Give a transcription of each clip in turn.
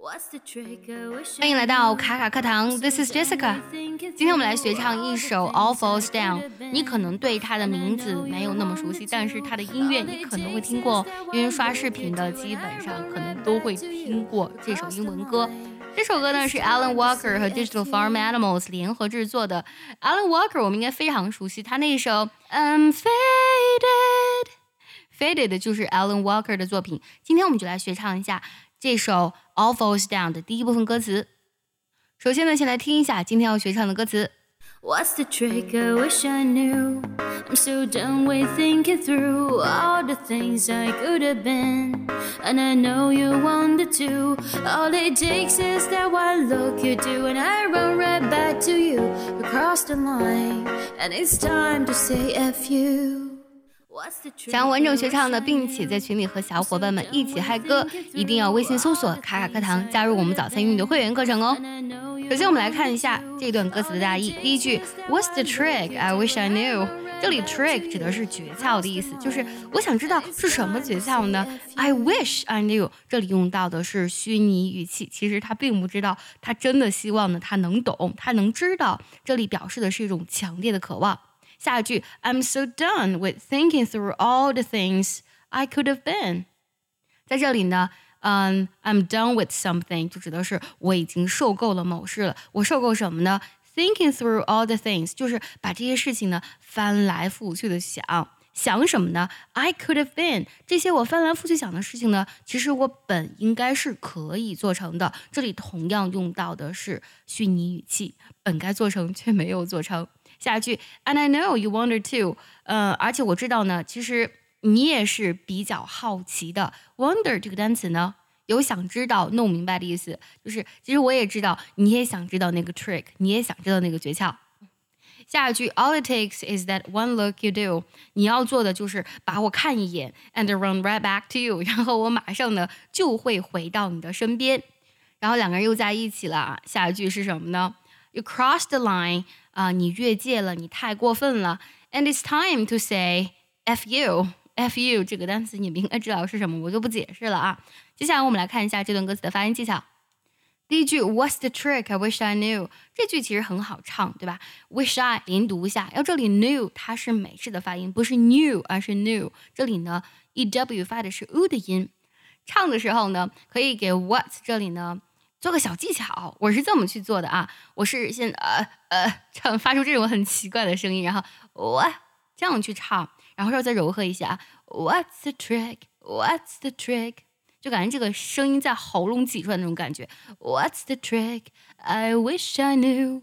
欢迎来到卡卡课堂 This is Jessica。 今天我们来学唱一首 All Falls Down。 你可能对它的名字没有那么熟悉，但是它的音乐你可能会听过，因为刷视频的基本上可能都会听过这首英文歌。这首歌呢是 Alan Walker 和 Digital Farm Animals 联合制作的。 Alan Walker 我们应该非常熟悉，他那首 I'm Faded 就是 Alan Walker 的作品。今天我们就来学唱一下这首 All Falls Down 的第一部分歌词。首先呢，先来听一下今天要学唱的歌词。 What's the trick? I wish I knew. I'm so done with thinking through all the things I could have been. And I know you wanted to. All it takes is that one look you do, and I run right back to you. We crossed the line, and it's time to say F you. 想要完整学唱的，并且在群里和小伙伴们一起嗨歌，一定要微信搜索卡卡课堂，加入我们早餐英语的会员课程哦。首先我们来看一下这段歌词的大意。第一句 What's the trick? I wish I knew。 这里 trick 指的是诀窍的意思，就是我想知道是什么诀窍呢？ I wish I knew 这里用到的是虚拟语气，其实他并不知道，他真的希望呢他能懂，他能知道，这里表示的是一种强烈的渴望。下一句 I'm so done with thinking through all the things I could have been。 在这里呢I'm done with something 就指的是我已经受够了某事了。我受够什么呢？ Thinking through all the things 就是把这些事情呢翻来覆去的想什么呢？ I could have been 这些我翻来覆去想的事情呢，其实我本应该是可以做成的。这里同样用到的是虚拟语气，本该做成却没有做成。下一句 And I know you wanted to 而且我知道呢，其实你也是比较好奇的。 Wonder 这个单词呢有想知道弄明白的意思，就是其实我也知道你也想知道那个 trick， 你也想知道那个诀窍。下一句 All it takes is that one look you do， 你要做的就是把我看一眼 and run right back to you， 然后我马上呢就会回到你的身边。然后两个人又在一起了。下一句是什么呢？ You crossed the line，你越界了，你太过分了。 And it's time to say F you。 F you 这个单词你们应该知道是什么，我就不解释了啊。接下来我们来看一下这段歌词的发音技巧。第一句 What's the trick? I wish I knew。 这句其实很好唱，对吧？ Wish I 连读一下，要这里 knew 它是美式的发音，不是 new 而是 new。 这里呢 EW 发的是 U 的音。唱的时候呢可以给 What 这里呢做个小技巧，我是这么去做的啊，我是先唱发出这种很奇怪的声音，然后这样去唱，然后再柔和一下 What's the trick? What's the trick? 就感觉这个声音在喉咙挤出来那种感觉。 What's the trick? I wish I knew.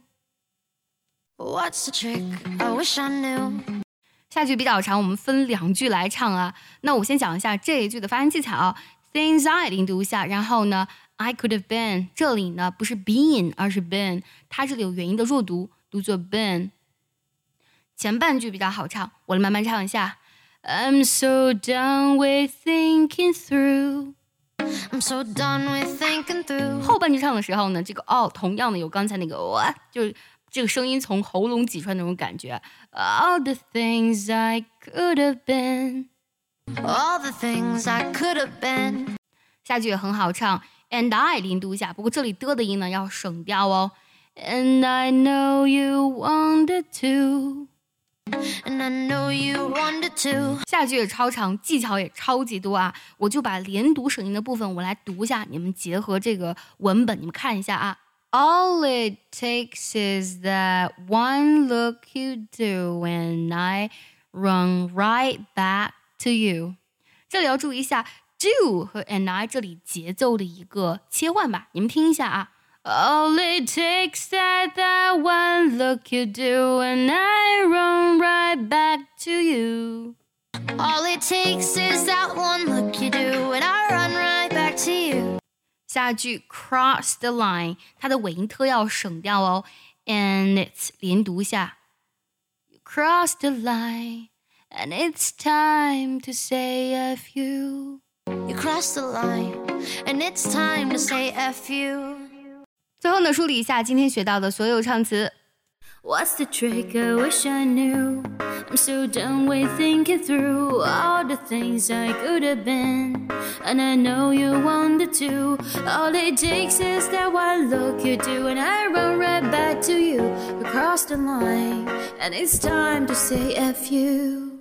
What's the trick? I wish I knew. 下句比较长，我们分两句来唱啊。那我先讲一下这一句的发音技巧。 Things I 连读一下，然后呢I could have been， 这里呢不是 been 而是 been， 它这里有元音的弱读，读作 been。 前半句比较好唱，我来慢慢唱一下。 I'm so done with thinking through。 I'm so done with thinking through。 后半句唱的时候呢，这个 all 同样的有刚才那个就是这个声音从喉咙挤出来那种感觉。 All the things I could have been。 All the things I could have been。 下句也很好唱， And I 连读一下，不过这里的音呢要省掉哦。 And I know you wanted to。 And I know you wanted to。 下句也超长，技巧也超级多啊！我就把连读省音的部分我来读一下，你们结合这个文本，你们看一下啊。All it takes is that one look you do, and I run right back to you。 这里要注意一下 do 和 and I 这里节奏的一个切换吧，你们听一下啊。All it takes is that one look you do, and I run right back to you. All it takes is that one look you do, and I run right back to you。 下句 cross the line， 它的尾音特要省掉哦。And it's 连读一下。You cross the line, and it's time to say F you。 You cross the line, and it's time to say F you。 最后呢，梳理一下今天学到的所有唱词。 What's the trick? I wish I knew. I'm so done with thinking through all the things I could have been. And I know you wanted to. All it takes is that one look you do, and I run right back to you across the line. And it's time to say F you.